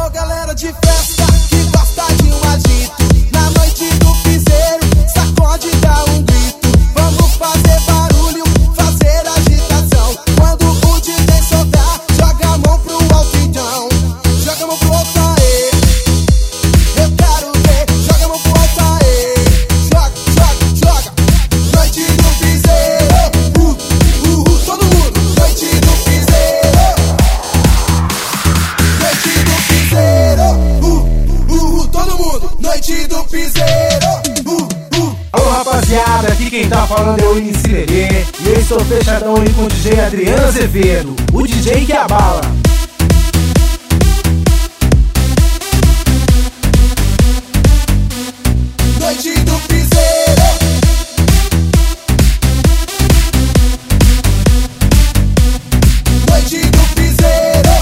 Alô, galera de festa que gosta de um agito. Na noite do piseiro, sacode, dá um grito. Vamos fazer barulho, fazer agitação. Quando o DJ soltar, joga a mão pro alto então. Joga a mão pro alto aí. Eu quero ver, joga a mão pro alto aí. Joga, joga, joga. Noite do piseiro, todo mundo. Noite do piseiro. Noite do piseiro, todo mundo. Noite do piseiro. Alô rapaziada, aqui quem tá falando é o MC Lelê. E eu estou fechadão aí com o DJ Adriano Azevedo, o DJ que abala. Noite do piseiro. Noite do piseiro.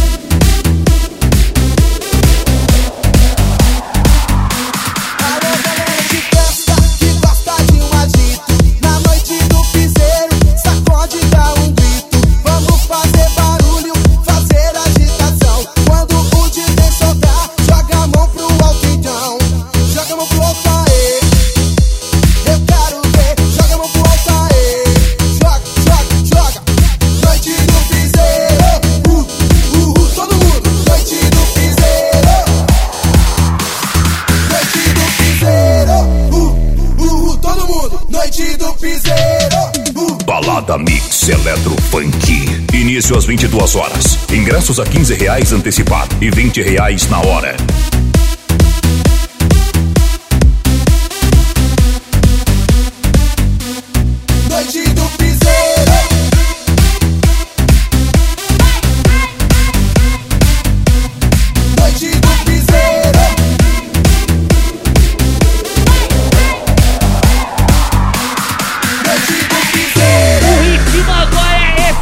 Alô, galera de festa que gosta de um agito. Na noite do piseiro, sacode, dá um grito. Vamos fazer barulho, fazer agitação. Quando o DJ soltar, joga a mão pro alto então. Joga a mão pro alto aí. Eu quero ver, joga a mão pro alto aí. Joga, joga, joga. Noite do piseiro, todo mundo. Noite do piseiro. Noite do piseiro, todo mundo. Noite do piseiro. Balada Mix Eletro Funk. Início às 22 horas. Ingressos a R$15 antecipado e R$20 na hora.